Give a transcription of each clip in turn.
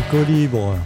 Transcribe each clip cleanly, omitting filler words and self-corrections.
Colibre.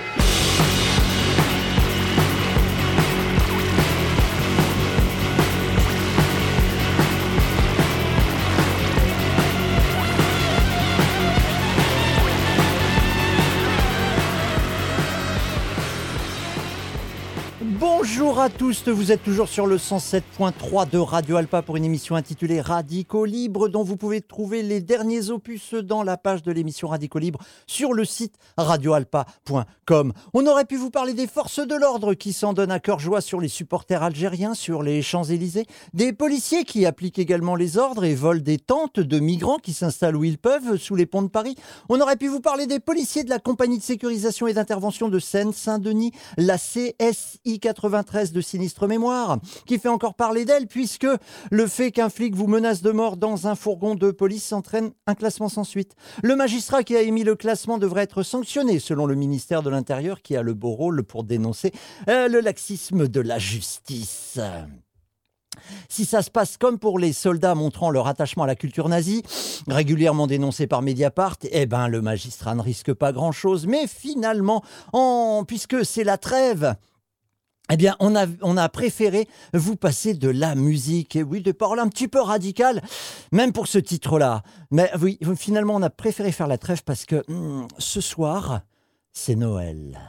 Bonjour à tous, vous êtes toujours sur le 107.3 de Radio Alpa pour une émission intitulée Radicaux Libres dont vous pouvez trouver les derniers opus dans la page de l'émission Radicaux Libres sur le site radioalpa.com. On aurait pu vous parler des forces de l'ordre qui s'en donnent à cœur joie sur les supporters algériens sur les Champs-Élysées, des policiers qui appliquent également les ordres et volent des tentes de migrants qui s'installent où ils peuvent sous les ponts de Paris. On aurait pu vous parler des policiers de la compagnie de sécurisation et d'intervention de Seine-Saint-Denis, la CSI 93 de sinistre mémoire, qui fait encore parler d'elle puisque le fait qu'un flic vous menace de mort dans un fourgon de police entraîne un classement sans suite. Le magistrat qui a émis le classement devrait être sanctionné selon le ministère de l'Intérieur qui a le beau rôle pour dénoncer le laxisme de la justice. Si ça se passe comme pour les soldats montrant leur attachement à la culture nazie, régulièrement dénoncés par Mediapart, le magistrat ne risque pas grand-chose. Mais finalement, puisque c'est la trêve, on a préféré vous passer de la musique, et oui, des paroles un petit peu radicales, même pour ce titre-là. Mais oui, finalement, on a préféré faire la trêve parce que ce soir, c'est Noël.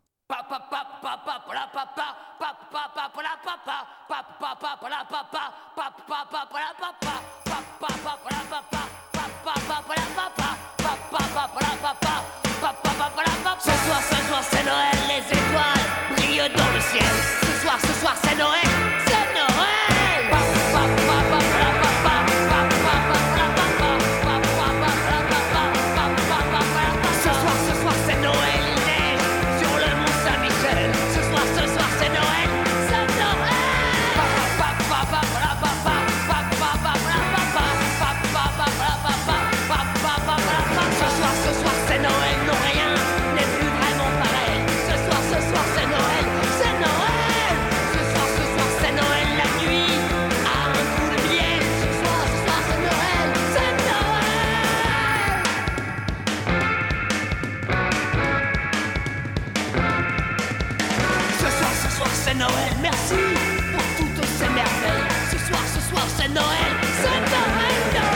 Ce soir, c'est Noël, les étoiles brillent dans le ciel. Ce soir, c'est Noël, c'est Noël. Ce soir, c'est Noël, il neige sur le mont Saint-Michel. Ce soir, c'est Noël, c'est Noël. Ce soir, c'est Noël, non rien n'est plus vraiment pareil. Ce soir, c'est Noël, c'est Noël. Ce soir, c'est Noël, la nuit a un coup de miel. Ce soir, c'est Noël, c'est Noël. Ce soir, c'est Noël, merci pour toutes ces merveilles. Ce soir, c'est Noël, c'est Noël.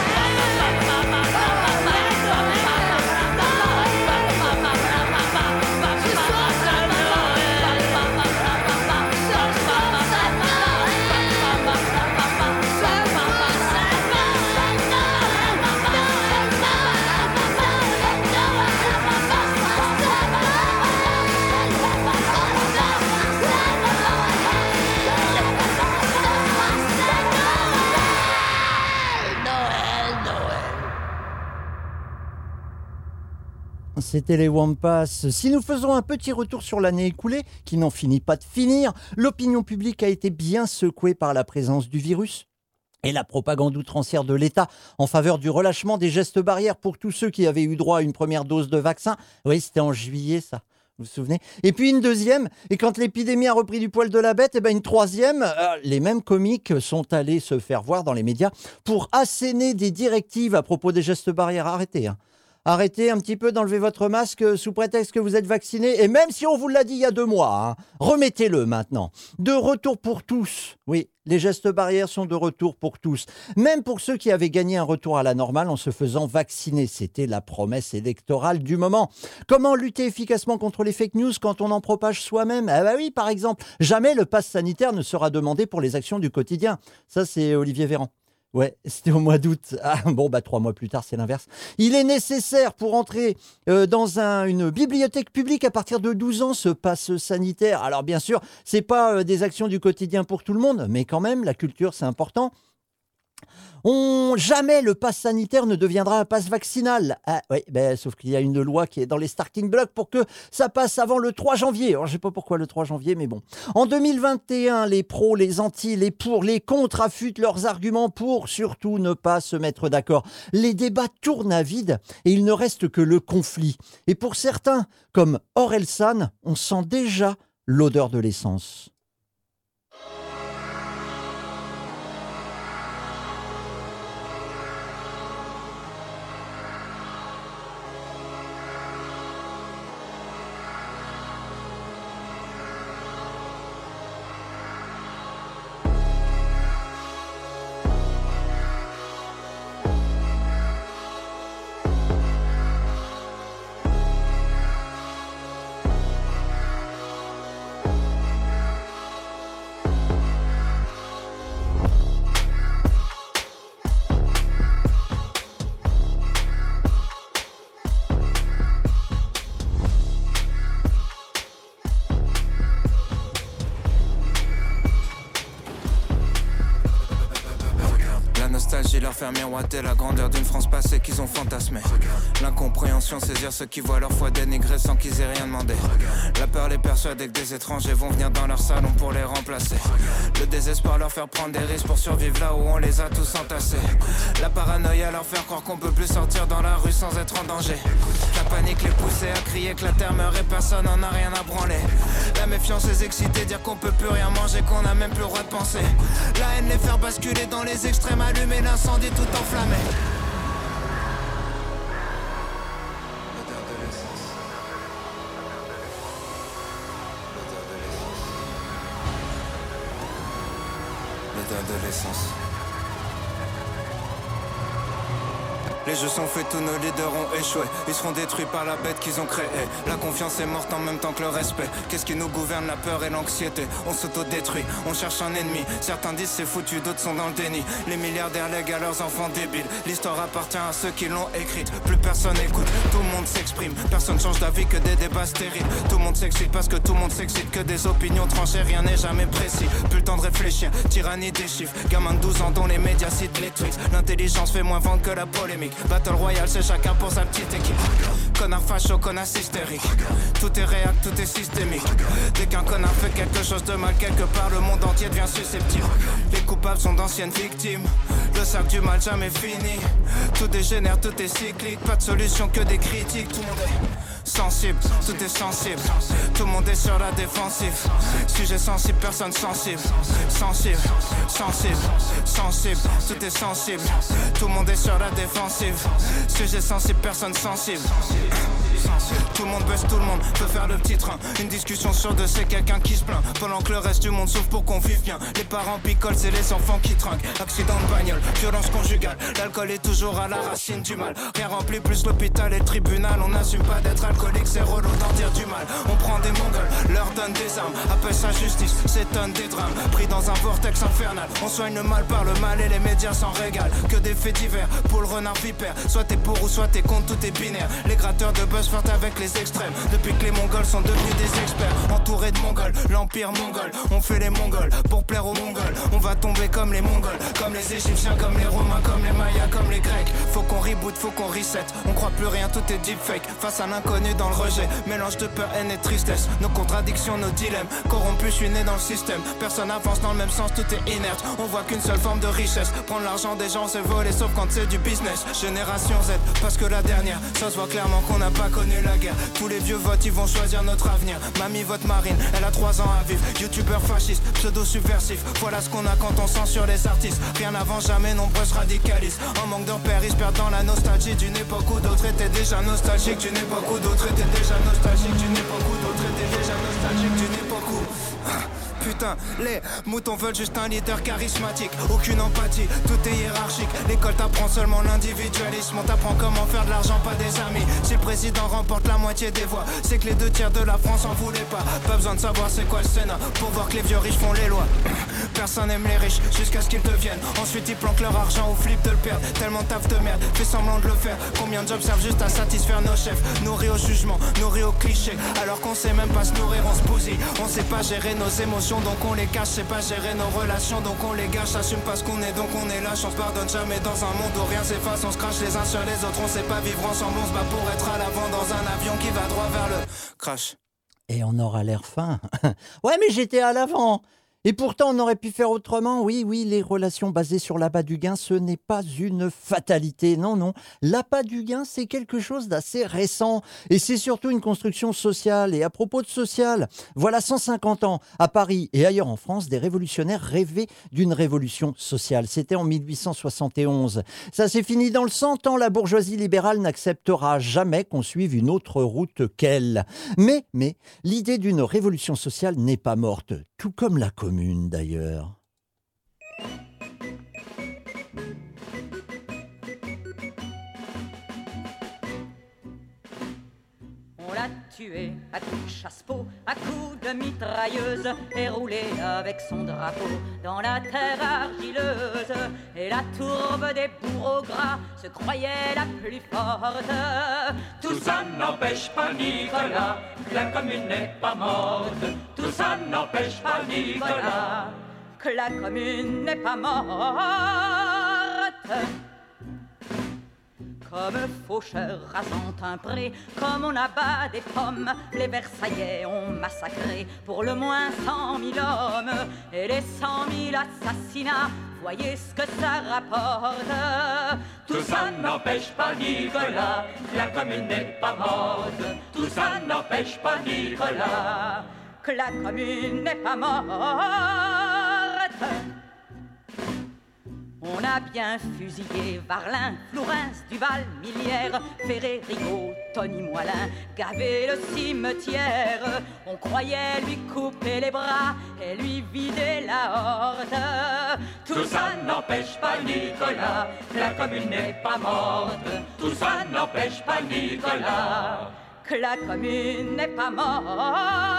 C'était les Wampas. Si nous faisons un petit retour sur l'année écoulée, qui n'en finit pas de finir, l'opinion publique a été bien secouée par la présence du virus et la propagande outrancière de l'État en faveur du relâchement des gestes barrières pour tous ceux qui avaient eu droit à une première dose de vaccin. Oui, c'était en juillet, ça. Vous vous souvenez ? Et puis une deuxième, et quand l'épidémie a repris du poil de la bête, une troisième, les mêmes comiques sont allés se faire voir dans les médias pour asséner des directives à propos des gestes barrières. Arrêtez un petit peu d'enlever votre masque sous prétexte que vous êtes vacciné. Et même si on vous l'a dit il y a 2 mois, remettez-le maintenant. De retour pour tous. Oui, les gestes barrières sont de retour pour tous. Même pour ceux qui avaient gagné un retour à la normale en se faisant vacciner. C'était la promesse électorale du moment. Comment lutter efficacement contre les fake news quand on en propage soi-même ? Oui, par exemple, jamais le pass sanitaire ne sera demandé pour les actions du quotidien. Ça, c'est Olivier Véran. Ouais, c'était au mois d'août. 3 mois plus tard, c'est l'inverse. Il est nécessaire pour entrer dans une bibliothèque publique à partir de 12 ans, ce pass sanitaire. Alors bien sûr, c'est pas des actions du quotidien pour tout le monde, mais quand même, la culture, c'est important. Jamais le pass sanitaire ne deviendra un pass vaccinal. Sauf qu'il y a une loi qui est dans les starting blocks pour que ça passe avant le 3 janvier. Alors, je ne sais pas pourquoi le 3 janvier, mais bon. En 2021, les pros, les anti, les pour, les contre affûtent leurs arguments pour surtout ne pas se mettre d'accord. Les débats tournent à vide et il ne reste que le conflit. Et pour certains, comme Orelsan, on sent déjà l'odeur de l'essence. parti leur faire miroiter la grandeur d'une France passée qu'ils ont fantasmée. L'incompréhension, saisir ceux qui voient leur foi dénigrée sans qu'ils aient rien demandé. La peur les persuader que des étrangers vont venir dans leur salon pour les remplacer. Le désespoir leur faire prendre des risques pour survivre là où on les a tous entassés. La paranoïa leur faire croire qu'on peut plus sortir dans la rue sans être en danger. La panique les pousser à crier que la terre meurt et personne n'en a rien à branler. La méfiance les exciter, dire qu'on peut plus rien manger, qu'on a même plus le droit de penser. La haine les faire basculer dans les extrêmes, allumer l'incendie tout enflammé. L'odeur de l'essence. L'odeur de l'essence. Les jeux sont faits, tous nos leaders ont échoué. Ils seront détruits par la bête qu'ils ont créée. La confiance est morte en même temps que le respect. Qu'est-ce qui nous gouverne? La peur et l'anxiété. On s'autodétruit, on cherche un ennemi. Certains disent c'est foutu, d'autres sont dans le déni. Les milliardaires lèguent à leurs enfants débiles. L'histoire appartient à ceux qui l'ont écrite. Plus personne écoute, tout le monde s'exprime. Personne change d'avis que des débats stériles. Tout le monde s'excite parce que tout le monde s'excite. Que des opinions tranchées, rien n'est jamais précis. Plus le temps de réfléchir, tyrannie des chiffres. Gamin de 12 ans dont les médias citent les tweets. L'intelligence fait moins vendre que la polémique. Battle Royale, c'est chacun pour sa petite équipe. Connard facho, connasse hystérique. Tout est réel, tout est systémique. Dès qu'un connard fait quelque chose de mal quelque part, le monde entier devient susceptible. Les coupables sont d'anciennes victimes. Le sac du mal jamais fini. Tout dégénère, tout est cyclique. Pas de solution que des critiques. Tout le monde est sensible, tout est sensible. Tout le monde est sur la défensive. Sujet sensible, personne sensible. Sensible, sensible, sensible. Tout est sensible. Tout le monde est sur la défensive. Sujet sensible, personne sensible. Tout le monde baisse, tout le monde peut faire le petit train. Une discussion sur deux, c'est quelqu'un qui se plaint. Pendant que le reste du monde souffre pour qu'on vive bien. Les parents picolent, c'est les enfants qui trinquent. Accident de bagnole, violence conjugale. L'alcool est toujours à la racine du mal. Rien remplit plus l'hôpital et le tribunal. On n'assume pas d'être alcoolique, c'est relou d'en dire du mal. On prend des mongols, leur donne des armes. Appelle ça justice, s'étonne des drames. Pris dans un vortex infernal. On soigne le mal par le mal et les médias s'en régalent. Que des faits divers, pour le renard vipère. Soit t'es pour ou soit t'es contre, tout est binaire. Les gratteurs de buzz flirtent avec les extrêmes. Depuis que les mongols sont devenus des experts. Entourés de mongols, l'empire mongol. On fait les mongols pour plaire aux mongols. On va tomber comme les mongols, comme les égyptiens, comme les romains, comme les mayas, comme les grecs. Faut qu'on reboot, faut qu'on reset. On croit plus rien, tout est deepfake. Face à l'inconnu dans le rejet, mélange de peur, haine et tristesse. Nos contradictions, nos dilemmes. Corrompus, je suis né dans le système. Personne avance dans le même sens, tout est inerte. On voit qu'une seule forme de richesse. Prendre l'argent des gens, c'est voler, sauf quand c'est du business. Génération Z, parce que la dernière, ça se voit clairement qu'on n'a pas connu la guerre. Tous les vieux votent, ils vont choisir notre avenir. Mamie vote Marine, elle a 3 ans à vivre. Youtubeur fasciste, pseudo-subversif. Voilà ce qu'on a quand on censure les artistes. Rien n'avance jamais, nombreux se radicalisent. En manque de repères, ils se perdent dans la nostalgie d'une époque où d'autres étaient déjà nostalgiques. D'une époque où d'autres étaient déjà nostalgiques. D'une époque où d'autres étaient déjà nostalgiques. D'une époque où... Putain, les moutons veulent juste un leader charismatique. Aucune empathie, tout est hiérarchique. L'école t'apprend seulement l'individualisme. On t'apprend comment faire de l'argent, pas des amis. Si le président remporte la moitié des voix, c'est que les 2/3 de la France en voulaient pas. Pas besoin de savoir c'est quoi le Sénat pour voir que les vieux riches font les lois. Personne n'aime les riches jusqu'à ce qu'ils deviennent. Ensuite ils planquent leur argent ou flippent de le perdre. Tellement taf de merde, fait semblant de le faire. Combien de jobs servent juste à satisfaire nos chefs? Nourris au jugement, nourris au cliché. Alors qu'on sait même pas se nourrir, on se bousille. On sait pas gérer nos émotions, donc on les cache. C'est pas gérer nos relations, donc on les gâche. Assume pas ce qu'on est, donc on est lâche. On se pardonne jamais dans un monde où rien s'efface. On se crache les uns sur les autres, on sait pas vivre ensemble. On se bat pour être à l'avant dans un avion qui va droit vers le crash. Et on aura l'air fin. Ouais, mais j'étais à l'avant. Et pourtant, on aurait pu faire autrement. Oui, les relations basées sur l'appât du gain, ce n'est pas une fatalité. Non. L'appât du gain, c'est quelque chose d'assez récent. Et c'est surtout une construction sociale. Et à propos de social, voilà 150 ans, à Paris et ailleurs en France, des révolutionnaires rêvaient d'une révolution sociale. C'était en 1871. Ça s'est fini dans le sang, tant la bourgeoisie libérale n'acceptera jamais qu'on suive une autre route qu'elle. Mais l'idée d'une révolution sociale n'est pas morte, tout comme la commune d'ailleurs. On l'a tué à coups de chasse-peau, à coups de mitrailleuse, et roulé avec son drapeau dans la terre argileuse. Et la tourbe des bourreaux gras se croyait la plus forte. Tout ça n'empêche pas Nicolas, que la commune n'est pas morte. Tout ça n'empêche pas Nicolas, que la commune n'est pas morte. Comme faucheur rasant un pré, comme on abat des pommes, les Versaillais ont massacré pour le moins 100 000 hommes. Et les 100 000 assassinats, voyez ce que ça rapporte. Tout ça n'empêche pas Nicolas, la commune n'est pas morte. Tout ça n'empêche pas Nicolas, que la commune n'est pas morte. On a bien fusillé Varlin, Flourens, Duval, Millière, Ferré, Rigaud, Tony Moilin, gavé le cimetière. On croyait lui couper les bras et lui vider la horde. Tout ça n'empêche pas Nicolas, la commune n'est pas morte. Tout ça n'empêche pas Nicolas, que la commune n'est pas morte.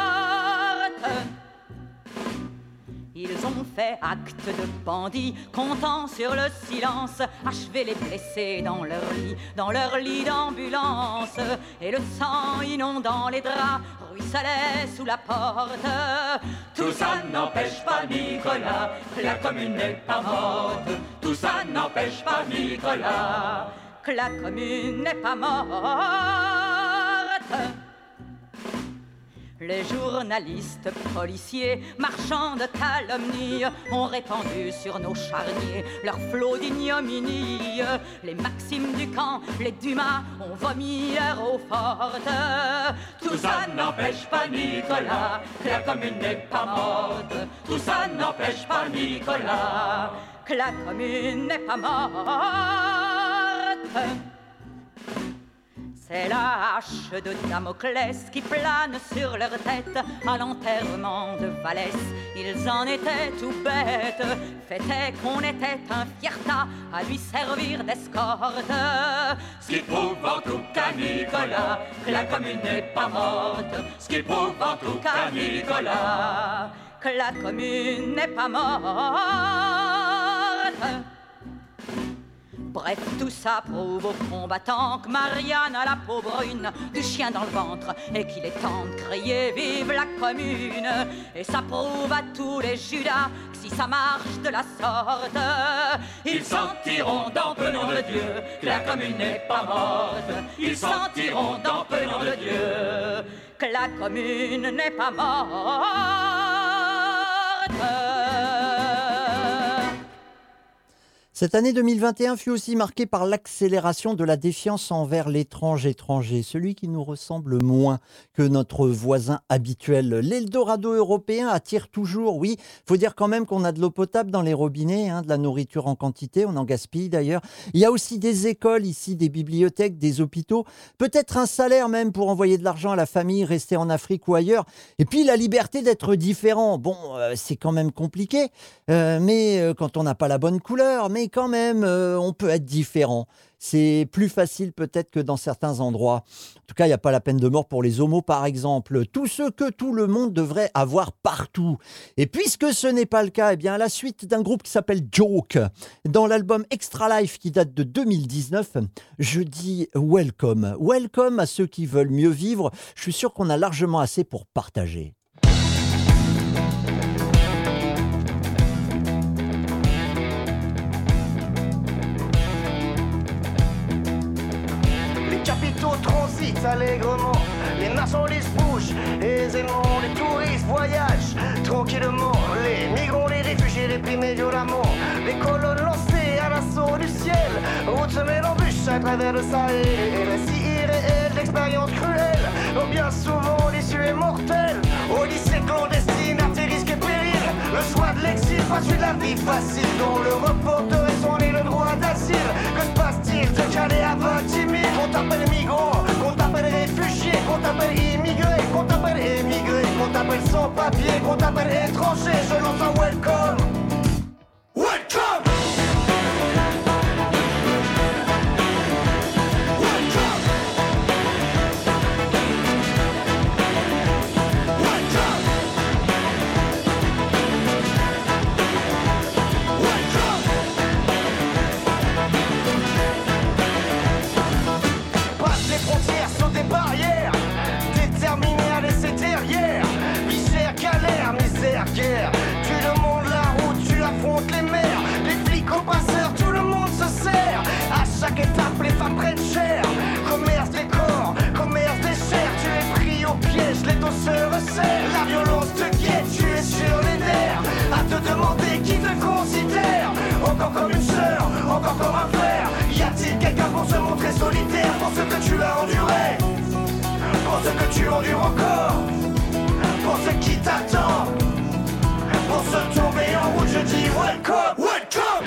Ils ont fait acte de bandits, comptant sur le silence, achevé les blessés dans leur lit d'ambulance. Et le sang inondant les draps ruisselait sous la porte. Tout ça n'empêche pas Nicolas, la commune n'est pas morte. Tout ça n'empêche pas Nicolas, que la commune n'est pas morte. Les journalistes, policiers, marchands de calomnie ont répandu sur nos charniers leur flot d'ignominie. Les Maximes du camp, les Dumas ont vomi leur eau forte. Tout ça n'empêche pas Nicolas, la commune n'est pas morte. Tout ça n'empêche pas Nicolas, que la commune n'est pas morte. C'est la hache de Damoclès qui plane sur leur tête à l'enterrement de Vallès. Ils en étaient tout bêtes, fait est qu'on était un fiertat à lui servir d'escorte. Ce qui prouve en tout cas Nicolas, que la commune n'est pas morte. Ce qui prouve en tout cas Nicolas, que la commune n'est pas morte. Bref, tout ça prouve aux combattants que Marianne a la peau brune, du chien dans le ventre, et qu'il est temps de crier vive la commune. Et ça prouve à tous les Judas que si ça marche de la sorte, ils sentiront dans peu nom de Dieu que la commune n'est pas morte. Ils sentiront dans peu nom de Dieu que la commune n'est pas morte. Cette année 2021 fut aussi marquée par l'accélération de la défiance envers l'étrange étranger, celui qui nous ressemble moins que notre voisin habituel. L'Eldorado européen attire toujours, oui, faut dire quand même qu'on a de l'eau potable dans les robinets, de la nourriture en quantité, on en gaspille d'ailleurs. Il y a aussi des écoles ici, des bibliothèques, des hôpitaux, peut-être un salaire même pour envoyer de l'argent à la famille, rester en Afrique ou ailleurs. Et puis la liberté d'être différent, bon, c'est quand même compliqué, mais quand on n'a pas la bonne couleur, mais quand même, on peut être différent. C'est plus facile peut-être que dans certains endroits. En tout cas, il n'y a pas la peine de mort pour les homos, par exemple. Tout ce que tout le monde devrait avoir partout. Et puisque ce n'est pas le cas, eh bien, à la suite d'un groupe qui s'appelle Joke, dans l'album Extra Life qui date de 2019, je dis welcome. Welcome à ceux qui veulent mieux vivre. Je suis sûr qu'on a largement assez pour partager. Transitent allègrement, les marchandises bougent aisément, les touristes voyagent tranquillement, les migrants, les réfugiés, les primés violemment, les colonnes lancées à l'assaut du ciel, route semée d'embûches à travers le Sahel, et récits irréels d'expériences cruelles, dont bien souvent l'issue est mortelle, Odyssée clandestine, à tes risques et périls, le choix de l'exil, pas celui de la vie facile, dont le reporter est son nez le droit d'asile, que se passe-t-il de Calais à Vintimille, qu'on t'appelle migrant, qu'on t'appelle réfugié, qu'on t'appelle immigré, qu'on t'appelle émigré, qu'on t'appelle sans papier, qu'on t'appelle étranger, je lance un welcome. Welcome! Barrières, déterminé à laisser derrière misère, galère, misère, guerre. Tu demandes la route cancer. La violence te guette, tu es sur les nerfs, à te demander qui te considère encore comme une sœur, encore comme un frère. Y a-t-il quelqu'un pour se montrer solitaire, pour ce que tu as enduré, pour ce que tu endures encore, pour ce qui t'attend, pour se tomber en route, je dis welcome, welcome.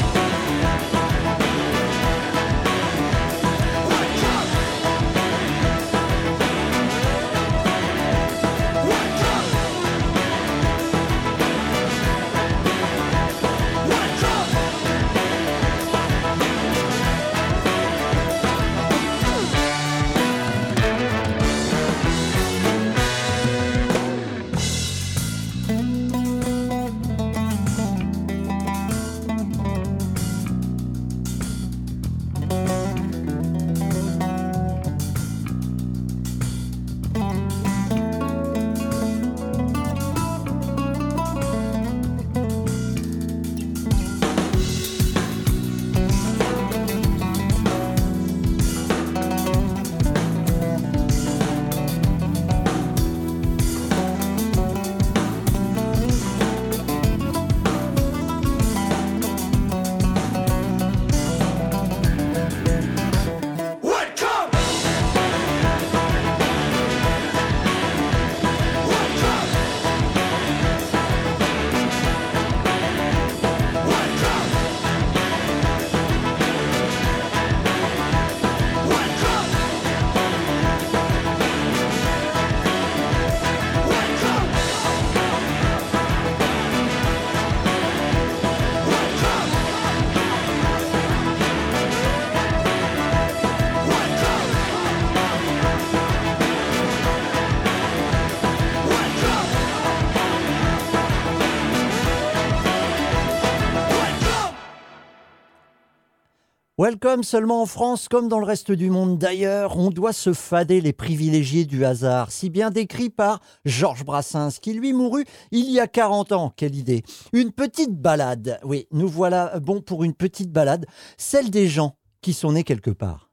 Welcome seulement en France, comme dans le reste du monde d'ailleurs, on doit se fader les privilégiés du hasard, si bien décrit par Georges Brassens, qui lui mourut il y a 40 ans. Quelle idée! Une petite balade, oui, nous voilà bons pour une petite balade, celle des gens qui sont nés quelque part.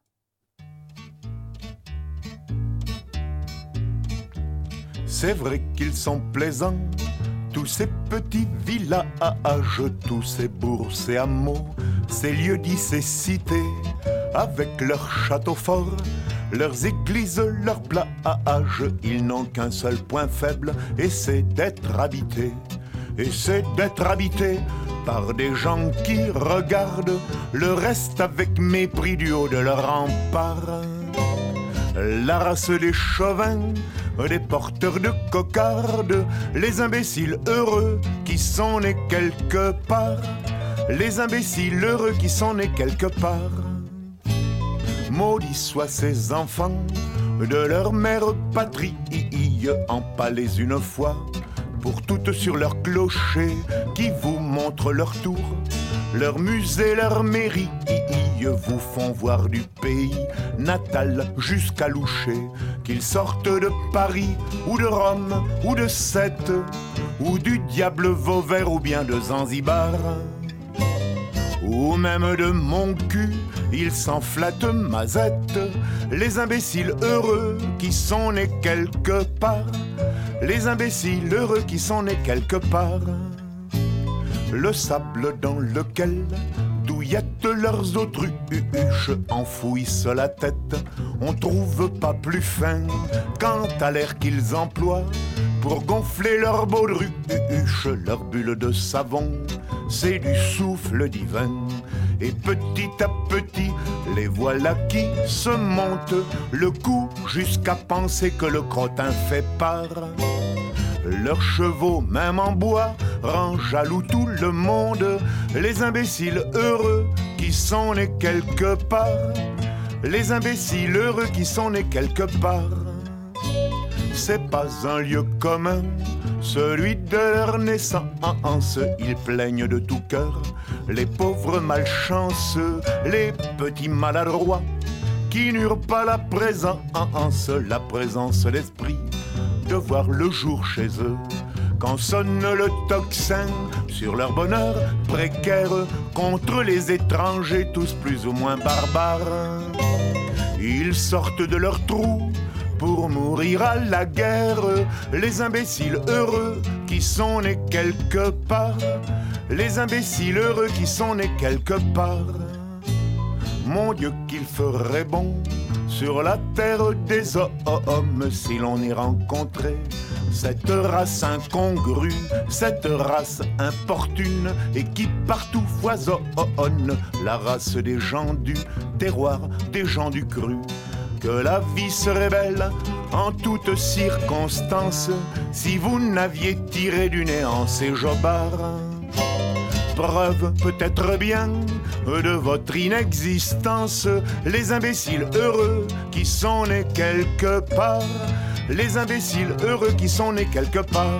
C'est vrai qu'ils sont plaisants, tous ces petits villages, tous ces bourgs, ces hameaux, ces lieux-dits, ces cités, avec leurs châteaux forts, leurs églises, leurs plages, ils n'ont qu'un seul point faible, et c'est d'être habités. Et c'est d'être habités par des gens qui regardent le reste avec mépris du haut de leur rempart. La race des chauvins, des porteurs de cocardes, les imbéciles heureux qui sont nés quelque part, les imbéciles heureux qui sont nés quelque part. Maudits soient ces enfants de leur mère patrie, empalés une fois pour toutes sur leur clocher, qui vous montrent leur tour, leur musée, leur mairie, vous font voir du pays natal jusqu'à Loucher, qu'ils sortent de Paris ou de Rome ou de Sète ou du diable Vauvert ou bien de Zanzibar ou même de mon cul, ils s'en flattent mazette, les imbéciles heureux qui sont nés quelque part, les imbéciles heureux qui sont nés quelque part. Le sable dans lequel douillettent leurs autruches enfouissent la tête, on trouve pas plus fin quant à l'air qu'ils emploient pour gonfler leur baudruche, leur bulle de savon, c'est du souffle divin. Et petit à petit, les voilà qui se montent le cou jusqu'à penser que le crottin fait part. Leurs chevaux, même en bois, rendent jaloux tout le monde, les imbéciles heureux qui sont nés quelque part, les imbéciles heureux qui sont nés quelque part. C'est pas un lieu commun, celui de leur naissance, ils plaignent de tout cœur les pauvres malchanceux, les petits maladroits qui n'eurent pas la présence d'esprit de voir le jour chez eux. Quand sonne le tocsin sur leur bonheur précaire contre les étrangers tous plus ou moins barbares, ils sortent de leur trou pour mourir à la guerre. Les imbéciles heureux qui sont nés quelque part. Les imbéciles heureux qui sont nés quelque part. Mon Dieu qu'il ferait bon sur la terre des hommes si l'on y rencontrait cette race incongrue, cette race importune et qui partout foisonne, la race des gens du terroir, des gens du cru. Que la vie serait belle en toutes circonstances si vous n'aviez tiré du néant ces jobards. Preuve peut-être bien de votre inexistence, les imbéciles heureux qui sont nés quelque part. Les imbéciles heureux qui sont nés quelque part.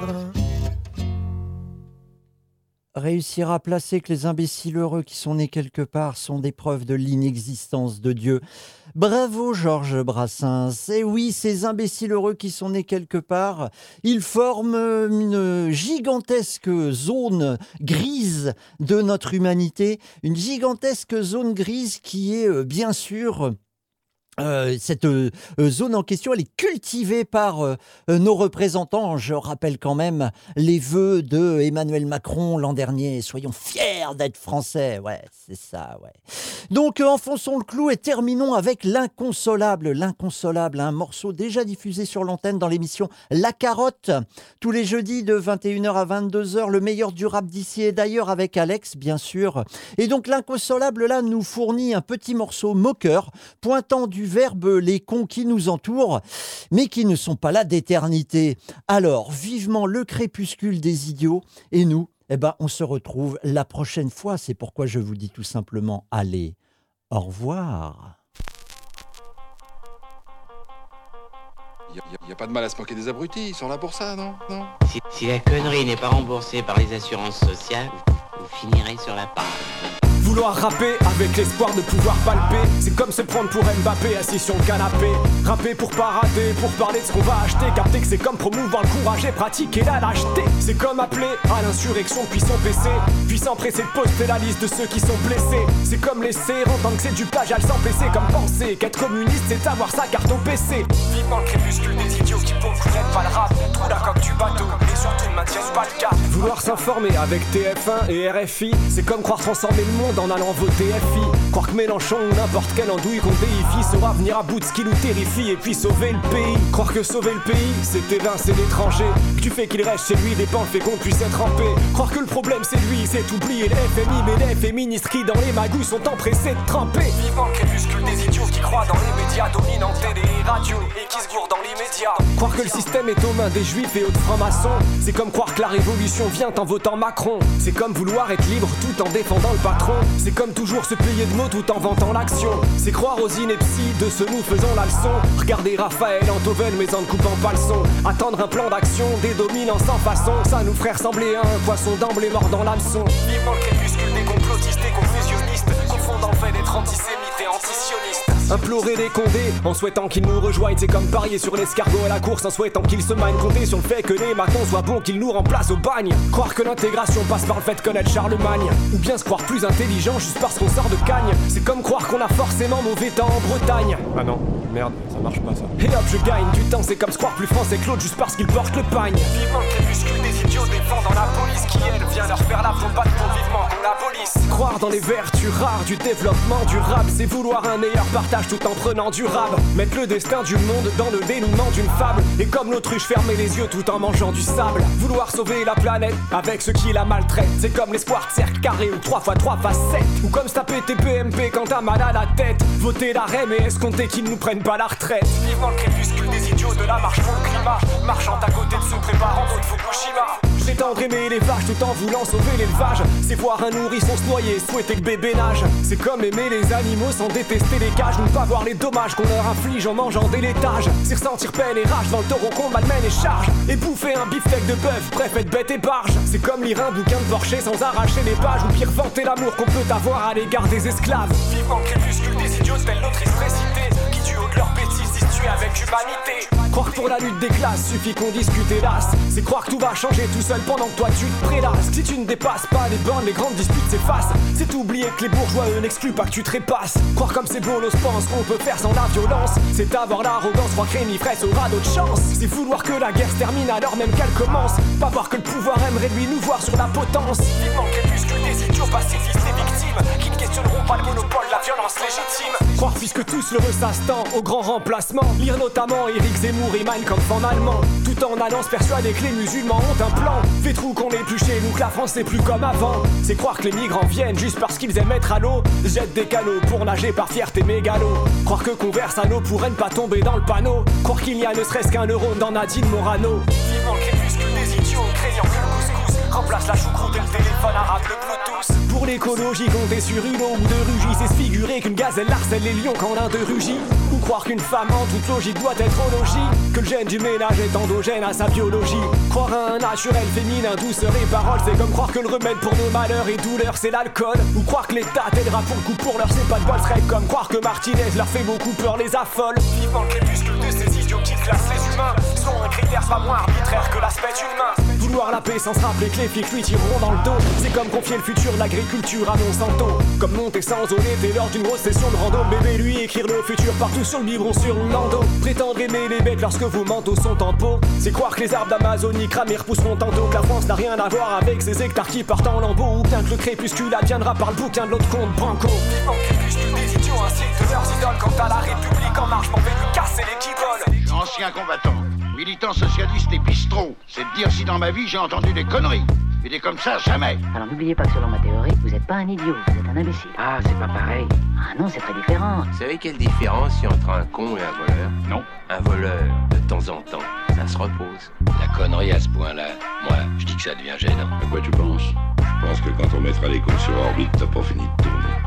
Réussir à placer que les imbéciles heureux qui sont nés quelque part sont des preuves de l'inexistence de Dieu. Bravo Georges Brassens. Et oui, ces imbéciles heureux qui sont nés quelque part, ils forment une gigantesque zone grise de notre humanité. Une gigantesque zone grise qui est bien sûr... cette zone en question, elle est cultivée par nos représentants. Je rappelle quand même les vœux de Emmanuel Macron l'an dernier. Soyons fiers d'être français. Ouais, c'est ça, ouais. Donc, enfonçons le clou et terminons avec l'inconsolable. L'inconsolable, un morceau déjà diffusé sur l'antenne dans l'émission La Carotte, tous les jeudis de 21h à 22h. Le meilleur du rap d'ici et d'ailleurs avec Alex, bien sûr. Et donc, l'inconsolable, là, nous fournit un petit morceau moqueur, pointant du verbe les cons qui nous entourent, mais qui ne sont pas là d'éternité. Alors, vivement le crépuscule des idiots, et nous, on se retrouve la prochaine fois. C'est pourquoi je vous dis tout simplement, allez, au revoir. Y a pas de mal à se moquer des abrutis, ils sont là pour ça, non? Si la connerie n'est pas remboursée par les assurances sociales, vous finirez sur la paille. Vouloir rapper avec l'espoir de pouvoir palper, c'est comme se prendre pour Mbappé assis sur le canapé. Rapper pour pas rater, pour parler de ce qu'on va acheter. Capter que c'est comme promouvoir le courage et pratiquer la lâcheté. C'est comme appeler à l'insurrection puis s'empêcher, puis s'empresser de poster la liste de ceux qui sont blessés. C'est comme laisser entendre que c'est du plagiat sans PC. Comme penser qu'être communiste c'est avoir sa carte au PC. Vivement le crépuscule des idiots qui pour vous n'êtes pas le rap. Trou la coque du bateau et surtout ne maintiennent pas le cap. Vouloir s'informer avec TF1 et RFI, c'est comme croire transformer le monde en allant voter FI. Croire que Mélenchon ou n'importe quelle andouille qu'on déifie saura venir à bout de ce qui nous terrifie et puis sauver le pays. Croire que sauver le pays c'est évincer l'étranger, que tu fais qu'il reste chez lui dépend le fait qu'on puisse être rampé. Croire que le problème c'est lui, c'est oublier le FMI, mais les féministes qui dans les magouilles sont empressés de tremper. Vivant le crépuscule des idiots qui croient dans les médias dominant télé et radio et qui se gourent dans l'immédiat. Croire que le système est aux mains des juifs et autres francs-maçons, c'est comme croire que la révolution vient en votant Macron. C'est comme vouloir être libre tout en défendant le patron. C'est comme toujours se payer de mots tout en vantant l'action. C'est croire aux inepties de ceux nous faisons la leçon. Regarder Raphaël Antoven mais en ne coupant pas le son. Attendre un plan d'action des dominants sans façon, ça nous ferait ressembler à un poisson d'emblée mort dans l'hameçon. Vivement le crépuscule des complotistes et confusionnistes, confondant le fait d'être antisémite et antisionistes. Implorer les condés en souhaitant qu'ils nous rejoignent, c'est comme parier sur l'escargot à la course en souhaitant qu'ils se magnent. Compter sur le fait que les matons soient bons, qu'ils nous remplacent au bagne. Croire que l'intégration passe par le fait de connaître Charlemagne, ou bien se croire plus intelligent juste parce qu'on sort de Cagne. C'est comme croire qu'on a forcément mauvais temps en Bretagne. Ah non, merde, ça marche pas ça. Et hop je gagne du temps, c'est comme se croire plus français que l'autre juste parce qu'il porte le pagne. Vivement le crépuscule des idiots défendant la police qui elle vient leur faire la bombe pour vivement qu'on l'abolisse. Croire dans les vertus rares du développement durable, c'est vouloir un meilleur partage tout en prenant du rab. Mettre le destin du monde dans le dénouement d'une fable, et comme l'autruche fermer les yeux tout en mangeant du sable. Vouloir sauver la planète avec ceux qui la maltraitent, c'est comme l'espoir de cercle carré ou 3x3 facettes. Ou comme se taper tes PMP quand t'as mal à la tête. Voter l'arrêt mais escompter qu'ils nous prennent pas la retraite. Vivement le crépuscule des idiots de la marche pour le climat, marchant à côté de ceux préparant d'autres Fukushima. Prétendre aimer les vaches tout en voulant sauver l'élevage, c'est voir un nourrisson se noyer, souhaiter que bébé nage. C'est comme aimer les animaux sans détester les cages, ne pas voir les dommages qu'on leur inflige en mangeant des laitages. C'est ressentir peine et rage dans le taureau qu'on malmène et charge, et bouffer un beefsteak de bœuf, bref être bête et barge. C'est comme lire un bouquin de Porcher sans arracher les pages, ou pire vanter l'amour qu'on peut avoir à l'égard des esclaves. Vivement le crépuscule des idiots, telle l'autrice précitée, qui du haut de leur bêtise disent tuer avec humanité. Croire que pour la lutte des classes suffit qu'on discute hélas. C'est croire que tout va changer tout seul pendant que toi tu te prélasses. Si tu ne dépasses pas les bornes, les grandes disputes s'effacent. C'est oublier que les bourgeois eux n'excluent pas que tu trépasses. Croire comme ces bolos pensent qu'on peut faire sans la violence. C'est avoir l'arrogance, croire que Rémi Fraisse aura d'autres chances. C'est vouloir que la guerre se termine alors même qu'elle commence. Pas voir que le pouvoir aimerait lui nous voir sur la potence. Vivement crépuscule des idiots pacifistes et victimes qui ne questionneront pas le monopole, la violence légitime. Croire puisque tous le ressassent au grand remplacement. Lire notamment Éric Zemmour et Mein Kampf en allemand. Tout en allant se persuader que les musulmans ont un plan. Fait trou qu'on n'est plus chez nous, que la France n'est plus comme avant. C'est croire que les migrants viennent juste parce qu'ils aiment être à l'eau. Jettent des canots pour nager par fierté mégalo. Croire que Converse à l'eau pourrait ne pas tomber dans le panneau. Croire qu'il n'y a ne serait-ce qu'un euro dans Nadine Morano. Vivement le crépuscule des idiots craignant que le couscous remplace la choucroute et le téléphone arabe, le Bluetooth. Pour l'écologie, compter sur une eau ou de rugis, c'est se figurer qu'une gazelle harcèle les lions quand l'un d'eux rugit. Ou croire qu'une femme en toute logique doit être au logis, que le gène du ménage est endogène à sa biologie. Croire à un naturel féminin, douceur et parole, c'est comme croire que le remède pour nos malheurs et douleurs c'est l'alcool. Ou croire que l'État t'aidera pour le coup pour l'heure c'est pas de bol, serait comme croire que Martinez leur fait beaucoup peur, les affole. Vivement le crépuscule de ces idiots qui classent les humains, sont un critère pas moins arbitraire que l'aspect humain. Vouloir la paix sans se rappeler que les flics lui tireront dans le dos, c'est comme confier le futur de l'agriculture à Monsanto. Comme monter sans honnêteté lors d'une grosse session de rando, bébé lui écrire le futur partout sur le biberon sur le landau. Prétendre aimer les bêtes lorsque vos manteaux sont en peau, c'est croire que les arbres d'Amazonie cramés repousseront tantôt, que la France n'a rien à voir avec ces hectares qui partent en lambeaux, ou bien que le crépuscule adviendra par le bouquin de l'autre compte Branco. Vivement le crépuscule des idiots ainsi que de leurs idoles, quant à la République en marche, m'en vais lui casser les guiboles. Ancien combattant, militant socialiste et bistrot, c'est de dire si dans ma vie j'ai entendu des conneries. Et des comme ça, jamais. Alors n'oubliez pas que selon ma théorie, vous n'êtes pas un idiot, vous êtes un imbécile. Ah, c'est pas pareil. Ah non, c'est très différent. Vous savez quelle différence il y a entre un con et un voleur? Non. Un voleur, de temps en temps, ça se repose. La connerie à ce point-là, moi, je dis que ça devient gênant. À quoi tu penses? Je pense que quand on mettra les cons sur orbite, t'as pas fini de tourner.